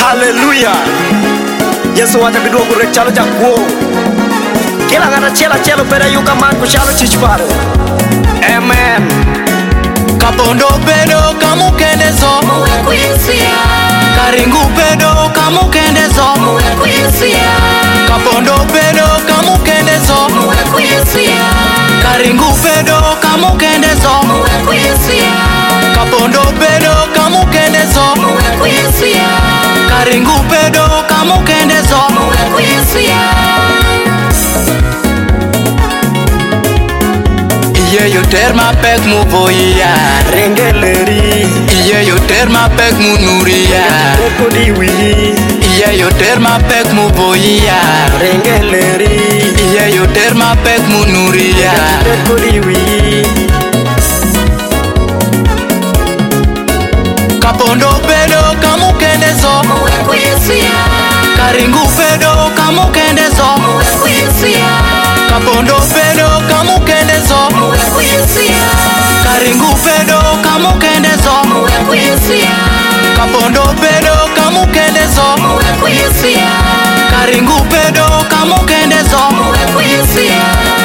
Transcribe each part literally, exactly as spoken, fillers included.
Hallelujah. Yesu wacha bidua kurek chalo jakwo. Kila ngana chela chelo pera yuka man kushalo chichpare. Amen. Kapondo pedo kamu kendezo Muwe kuyesuya Karingu pedo kamu kendezo Muwe kuyesuya Kapondo pedo kamu kendezo Muwe kuyesuya Karingu pedo kamu kendezo Muwe kuyesuya Kapondo pedo kamu kendezo Muwe kuyesuya Karingu pedo kamu kendezo Muwe kuyesuya Iye yo terma pek mu boya Rengeleri. Iye yo terma pek mu nuria Eko diwi. Iye yo terma pek mu boya Rengeleri. Iye yo terma pek mu nuria Eko diwi. Kapondo pedo kamu kendezo Muwe kuyesuya Karingu pedo kamu kendezo Muwe kuyesuya Kapondo pedo kamu kendezo Muwe kuyesuya Karingu pedo kamu kendezo Muwe kuyesuya Kapondo pedo kamu kendezo Muwe kuyesuya Karingu pedo kamu kendezo Muwe kuyesuya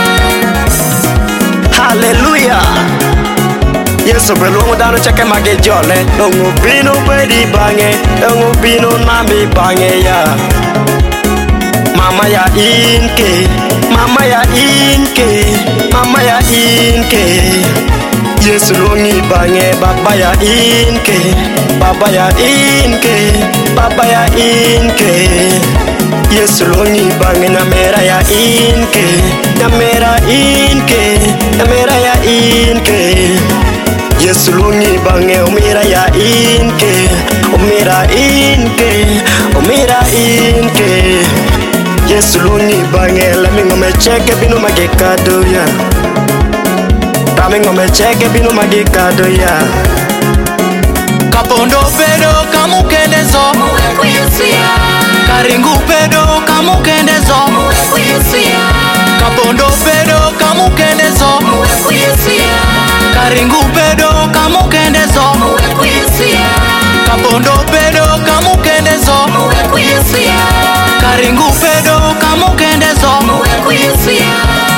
Hallelujah. Yesu belongo dano chake mage jole. Dongo bino bedi bange. Dongo bino nambi bange ya. Mama ya inke. Mama ya inke. Mama ya inke. Yesu longi bange. Baba ya inke. Baba ya inke. Baba ya inke. Yesu longi bange na mera ya inke. Na mera inke. Na mera ya inke. Yesu lungi bange umira ya inke. Umira inke. Umira inke. Yesu lungi bange lamingo mecheke bino magekado ya. Lamingo mecheke bino magekado ya. Kapondo pedo kamu kendezo Muwe kuyesuya Karingu pedo kamu kendezo Muwe kuyesuya Kapondo pedo kamu kendezo Muwe kuyesuya Karingu pedo kamu kendezo Muwe kuyesuya Kapondo pedo kamu kendezo Muwe kuyesuya Karingu pedo kamu kendezo Muwe kuyesuya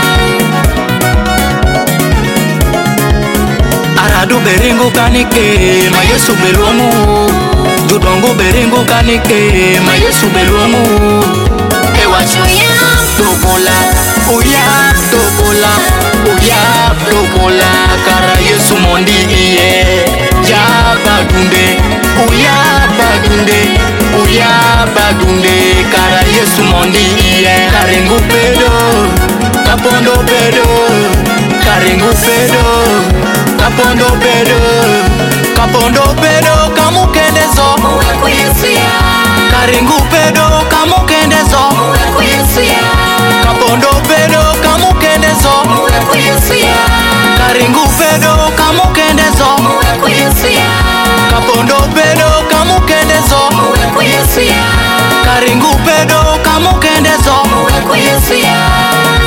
Aradu beringu kanike ma Yesu beluomu Judongo beringu kanike ma Yesu beluomu Ewacho ya dogola Uya dogola Uya dogola Kara Yesu mondi iye Ya badunde Uya badunde Uya badunde Kara Yesu mondi iye Karingu pedo Kapondo pedo Karingu pedo Kapondo pedo Kapondo pedo kamu kendezo Muwe kuyesuya Karingu pedo kamu kendezo Muwe kuyesuya Kapondo pedo kamu kendezo Muwe kuyesuya Karingu pedo kamu kendezo Muwe kuyesuya Kapondo pedo kamu kendezo Muwe kuyesuya Karingu pedo kamu kendezo Muwe kuyesuya